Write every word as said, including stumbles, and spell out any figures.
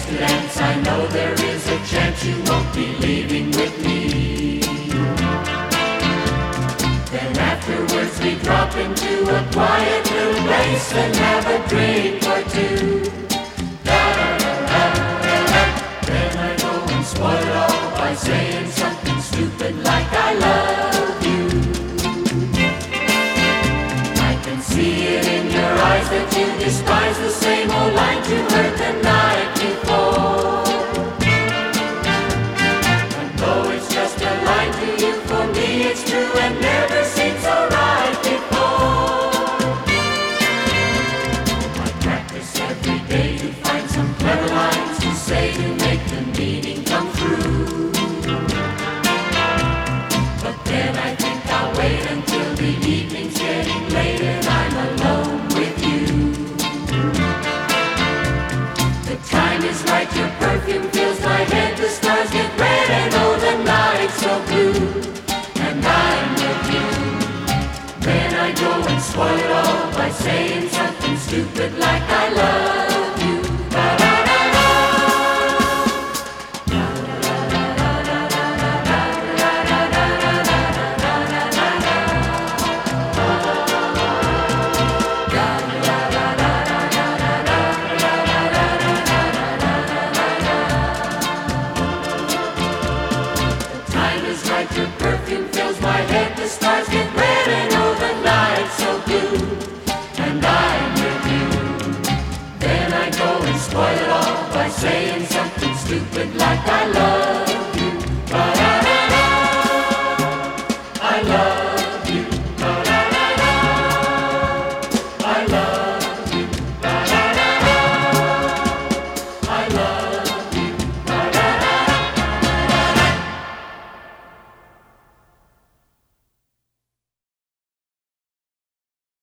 to dance. I know there is a chance you won't be leaving with me. Then afterwards we drop into a quiet little place and have a drink or two. Da-da-da-da-da-da. Then I go and spoil it all by saying something stupid like I love you. I can see it in your eyes that you despise the same old lines you heard the night before. And though it's just a line to you, for me it's true and never seemed so right before. I practice every day to find some clever lines to say to make the meaning come through. But then I think I'll wait until the evening's getting late and I'm alone with you. The time is right, your perfume fills my head, the stars get red and oh the night's so blue. And I'm with you. Then I go and spoil it all by saying something stupid like I love you. Da-da-da-da. Your perfume fills my head, the stars get red and oh the night's so blue. And I'm with you. Then I go and spoil it all by saying something stupid like I love